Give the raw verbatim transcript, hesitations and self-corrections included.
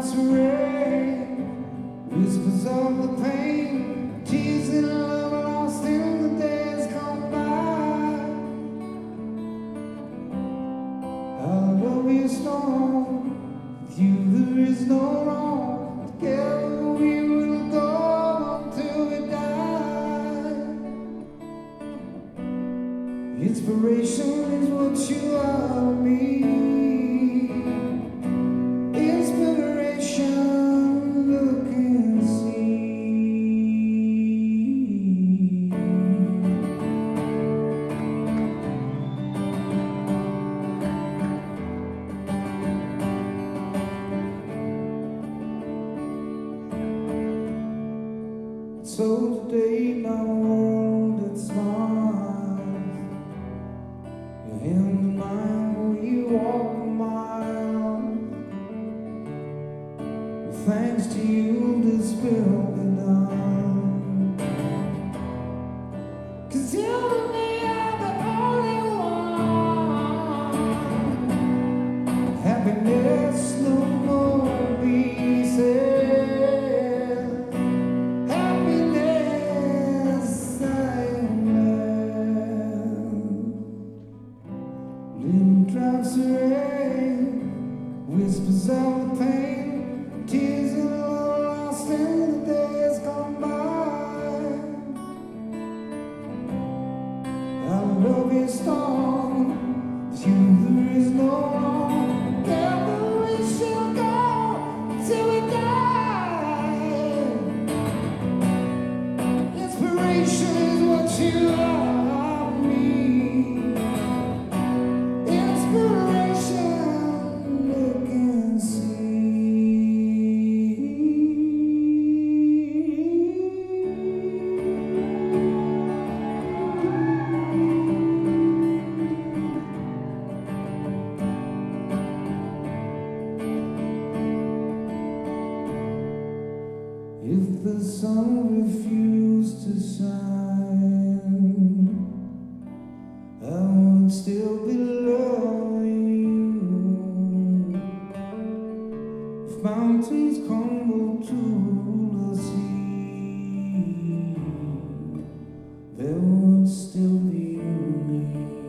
drops of rain, whispers of the pain, tears in love lost in the days gone by. I'll love you strong, with you there is no wrong. Together we will go until we die. Inspiration is what you are to me. So today my world it smiles. Your hand in mine, we walk a mile. Thanks to you, this will be done. 'Cause you and me are the only one. Happiness no more be said. Little drops of rain, whispers of the pain, tears in love lost in the days gone by. I'll love you strong, with you there is no wrong. Together we shall go till we die. Inspiration is what you are. If the sun refused to shine, I would still be loving you. If mountains crumble to the sea, there would still be me.